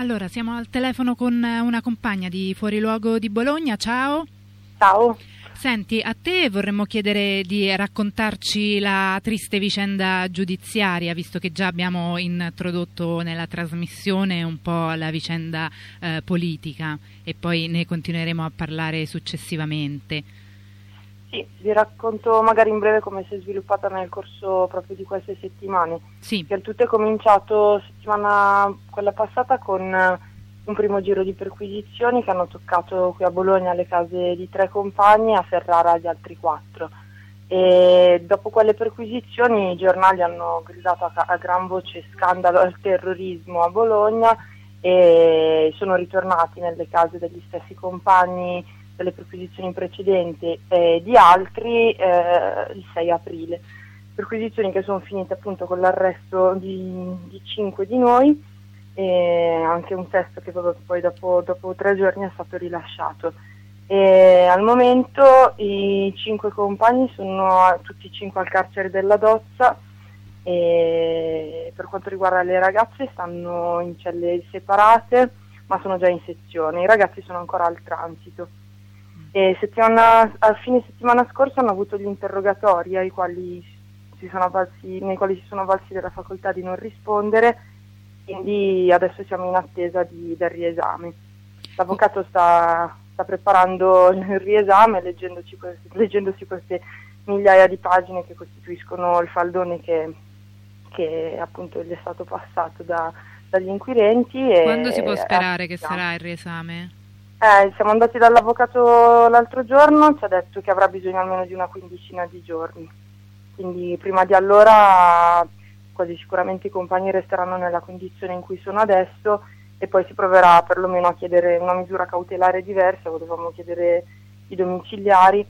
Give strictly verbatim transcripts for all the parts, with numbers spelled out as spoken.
Allora, siamo al telefono con una compagna di Fuori Luogo di Bologna. Ciao. Ciao. Senti, a te vorremmo chiedere di raccontarci la triste vicenda giudiziaria, visto che già abbiamo introdotto nella trasmissione un po' la vicenda eh, politica e poi ne continueremo a parlare successivamente. Sì, vi racconto magari in breve come si è sviluppata nel corso proprio di queste settimane. Sì. Che il tutto è cominciato settimana quella passata con un primo giro di perquisizioni che hanno toccato qui a Bologna le case di tre compagni e a Ferrara di altri quattro. E dopo quelle perquisizioni i giornali hanno gridato a, a gran voce scandalo al terrorismo a Bologna e sono ritornati nelle case degli stessi compagni delle perquisizioni precedenti e di altri eh, il sei aprile. Perquisizioni che sono finite appunto con l'arresto di, di cinque di noi e anche un sesto che poi dopo, dopo tre giorni è stato rilasciato. E al momento i cinque compagni sono tutti e cinque al carcere della Dozza e per quanto riguarda le ragazze stanno in celle separate ma sono già in sezione, i ragazzi sono ancora al transito. E settimana, a fine settimana scorsa hanno avuto gli interrogatori ai quali si sono avvalsi, nei quali si sono avvalsi della facoltà di non rispondere, quindi adesso siamo in attesa di, del riesame. L'avvocato sta, sta preparando il riesame leggendoci queste, leggendosi queste migliaia di pagine che costituiscono il faldone che, che appunto gli è stato passato da, dagli inquirenti. E, quando si può sperare eh, che sarà il riesame? Eh, siamo andati dall'avvocato l'altro giorno, ci ha detto che avrà bisogno almeno di una quindicina di giorni, quindi prima di allora quasi sicuramente i compagni resteranno nella condizione in cui sono adesso e poi si proverà perlomeno a chiedere una misura cautelare diversa, volevamo chiedere i domiciliari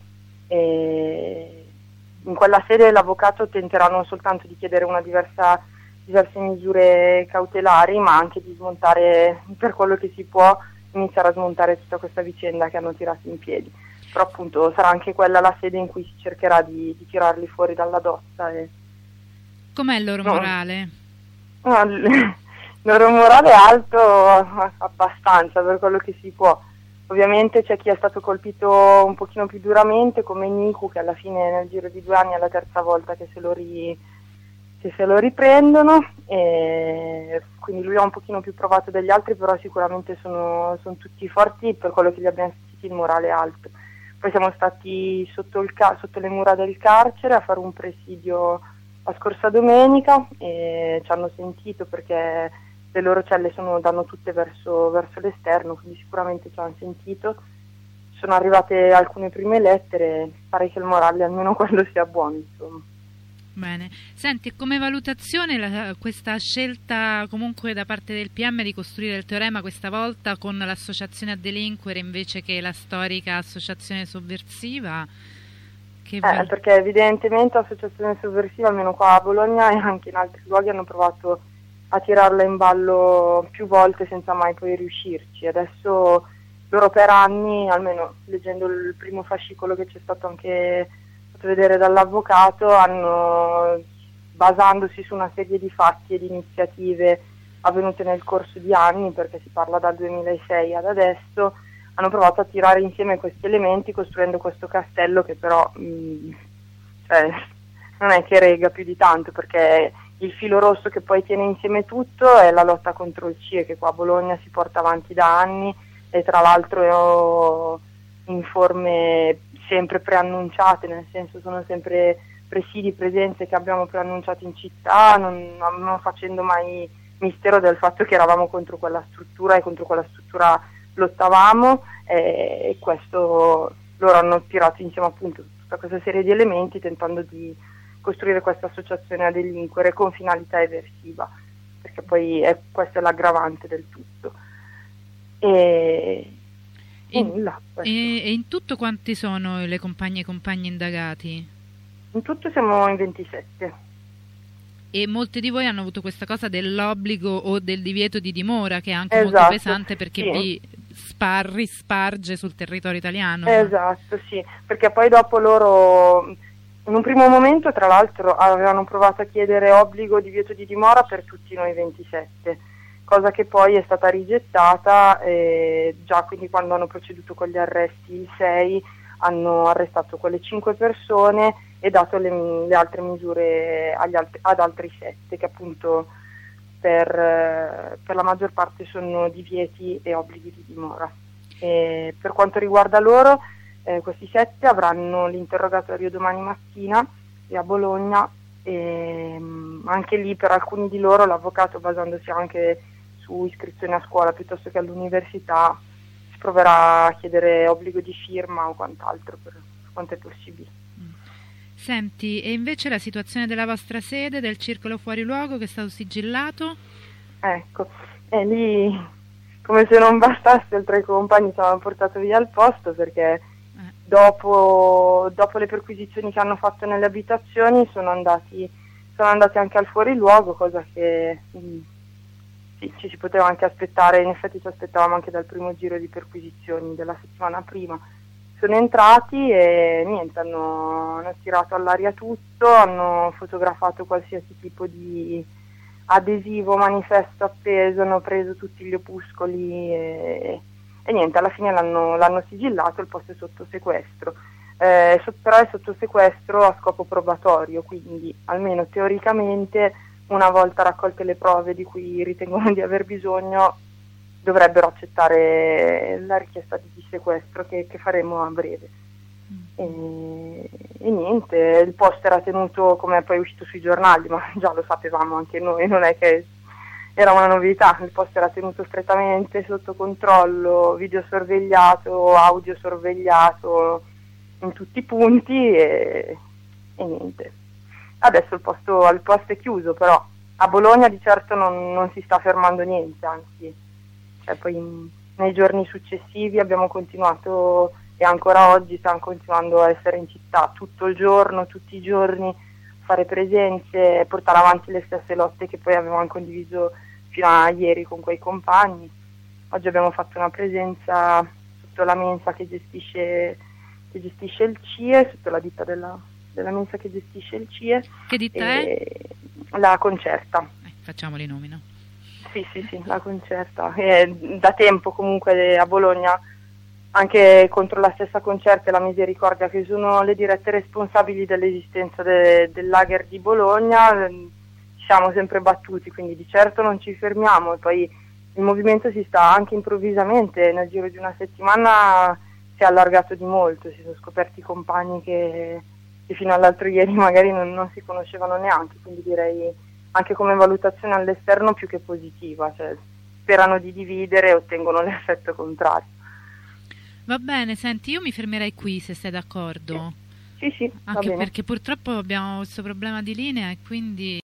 e in quella sede l'avvocato tenterà non soltanto di chiedere una diversa, diverse misure cautelari ma anche di smontare per quello che si può, iniziare a smontare tutta questa vicenda che hanno tirato in piedi, però appunto sarà anche quella la sede in cui si cercherà di, di tirarli fuori dalla Dozza. E... Com'è il loro no. morale? No, il loro morale è alto abbastanza per quello che si può. Ovviamente c'è chi è stato colpito un pochino più duramente come Niku, che alla fine nel giro di due anni è la terza volta che se lo ri... che se lo riprendono, e quindi lui è un pochino più provato degli altri, però sicuramente sono, sono tutti forti per quello che gli abbiamo sentito il morale alto. Poi siamo stati sotto, il ca- sotto le mura del carcere a fare un presidio la scorsa domenica e ci hanno sentito perché le loro celle sono, danno tutte verso, verso l'esterno, quindi sicuramente ci hanno sentito. Sono arrivate alcune prime lettere, pare che il morale almeno quello sia buono, insomma. Bene, senti, come valutazione la, questa scelta comunque da parte del P M di costruire il teorema questa volta con l'associazione a delinquere invece che la storica associazione sovversiva? Che eh, val- perché evidentemente l'associazione sovversiva, almeno qua a Bologna e anche in altri luoghi, hanno provato a tirarla in ballo più volte senza mai poi riuscirci. Adesso loro per anni, almeno leggendo il primo fascicolo che c'è stato anche vedere dall'avvocato, hanno, basandosi su una serie di fatti e di iniziative avvenute nel corso di anni, perché si parla dal duemilasei ad adesso, hanno provato a tirare insieme questi elementi costruendo questo castello che però mh, cioè, non è che rega più di tanto, perché il filo rosso che poi tiene insieme tutto è la lotta contro il C I E, che qua a Bologna si porta avanti da anni e tra l'altro in forme sempre preannunciate, nel senso sono sempre presidi, presenze che abbiamo preannunciato in città, non, non facendo mai mistero del fatto che eravamo contro quella struttura e contro quella struttura lottavamo e, e questo loro hanno tirato insieme appunto tutta questa serie di elementi tentando di costruire questa associazione a delinquere con finalità eversiva, perché poi è, questo è l'aggravante del tutto. E In, nulla, e, e in tutto quanti sono le compagne e compagni indagati? In tutto siamo in ventisette. E molti di voi hanno avuto questa cosa dell'obbligo o del divieto di dimora, che è anche esatto, molto pesante perché sì. vi spar, risparge sul territorio italiano. Esatto, sì, perché poi dopo loro, in un primo momento tra l'altro avevano provato a chiedere obbligo, divieto di dimora per tutti noi ventisette. cosa che poi è stata rigettata, e già quindi quando hanno proceduto con gli arresti il sei hanno arrestato quelle cinque persone e dato le, le altre misure agli alt- ad altri sette che appunto per, eh, per la maggior parte sono divieti e obblighi di dimora. E per quanto riguarda loro, eh, questi sette avranno l'interrogatorio domani mattina e a Bologna, e mh, anche lì per alcuni di loro l'avvocato, basandosi anche su iscrizione a scuola piuttosto che all'università, si proverà a chiedere obbligo di firma o quant'altro per, per quanto è possibile. Senti, e invece la situazione della vostra sede, del circolo fuori luogo che è stato sigillato? Ecco, e lì come se non bastasse, oltre ai compagni ci avevano portato via al posto perché eh. dopo, dopo le perquisizioni che hanno fatto nelle abitazioni sono andati, sono andati anche al fuori luogo, cosa che mh, sì, ci si poteva anche aspettare, in effetti ci aspettavamo anche dal primo giro di perquisizioni della settimana prima. Sono entrati e niente, hanno, hanno tirato all'aria tutto, hanno fotografato qualsiasi tipo di adesivo, manifesto appeso, hanno preso tutti gli opuscoli e, e niente, alla fine l'hanno, l'hanno sigillato, il posto è sotto sequestro. Eh, però è sotto sequestro a scopo probatorio, quindi almeno teoricamente una volta raccolte le prove di cui ritengono di aver bisogno dovrebbero accettare la richiesta di sequestro che, che faremo a breve. E, e niente, il posto era tenuto, come poi è uscito sui giornali, ma già lo sapevamo anche noi, non è che era una novità, il posto era tenuto strettamente sotto controllo, videosorvegliato, audiosorvegliato in tutti i punti e, e niente. Adesso il posto, il posto è chiuso, però a Bologna di certo non, non si sta fermando niente, anzi cioè, poi in, nei giorni successivi abbiamo continuato e ancora oggi stiamo continuando a essere in città tutto il giorno, tutti i giorni, fare presenze, portare avanti le stesse lotte che poi avevamo condiviso fino a ieri con quei compagni. Oggi abbiamo fatto una presenza sotto la mensa che gestisce, che gestisce il C I E, sotto la ditta della, della mensa che gestisce il C I E. Che ditta è? La Concerta. Eh, facciamoli i nomi, no? Sì, sì, sì, la Concerta. E da tempo comunque a Bologna, anche contro la stessa Concerta e la Misericordia, che sono le dirette responsabili dell'esistenza de, del lager di Bologna, ci siamo sempre battuti, quindi di certo non ci fermiamo. E poi il movimento si sta anche improvvisamente, nel giro di una settimana si è allargato di molto, si sono scoperti compagni che, che fino all'altro ieri magari non, non si conoscevano neanche, quindi direi anche come valutazione all'esterno più che positiva, cioè sperano di dividere e ottengono l'effetto contrario. Va bene, senti, io mi fermerei qui se sei d'accordo. Sì, sì, anche va bene. Perché purtroppo abbiamo questo problema di linea e quindi